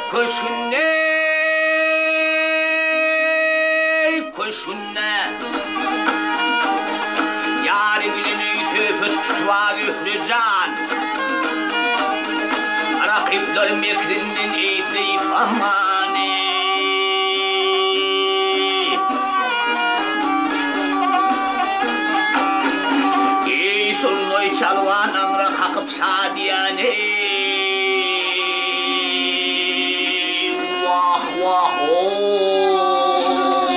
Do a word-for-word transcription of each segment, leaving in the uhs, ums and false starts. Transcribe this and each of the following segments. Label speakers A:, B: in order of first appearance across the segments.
A: Koşunne, koşunne. Yarın günü tüfü tutuğa üfrücan. Rakipler mekrinden eğitleyip amani. Ey surnoy çalvan amra kakıp sadiyane. Vah vah ooo.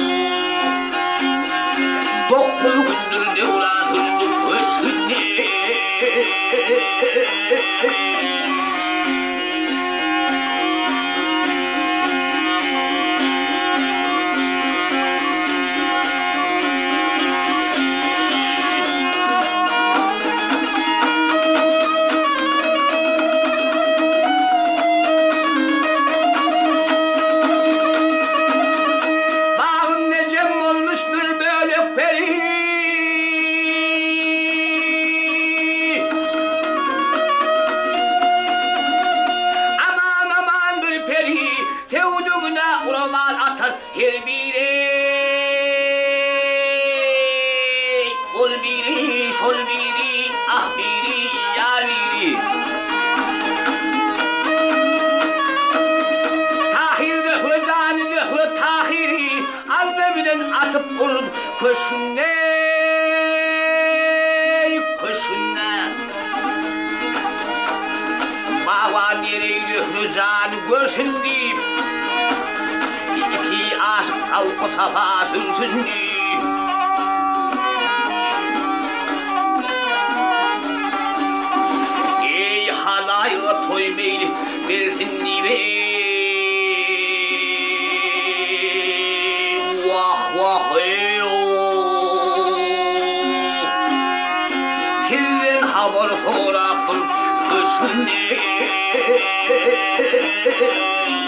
A: Dokuz gündür ne ulan hüsnü köşkünne. Her biri, ol biri, şol biri, ah biri, yar biri. Tahir nehve, cani nehve, tahiri, azmemiden atıp olup koşunne, koşunne. Bava nereyi nehve, cani görsün deyip, İki aşk kalkı tafa sürsün deyip. Ey halayı toymaylı versin diye. Vah vah ey ooo. Silven havar forakın kışın ey.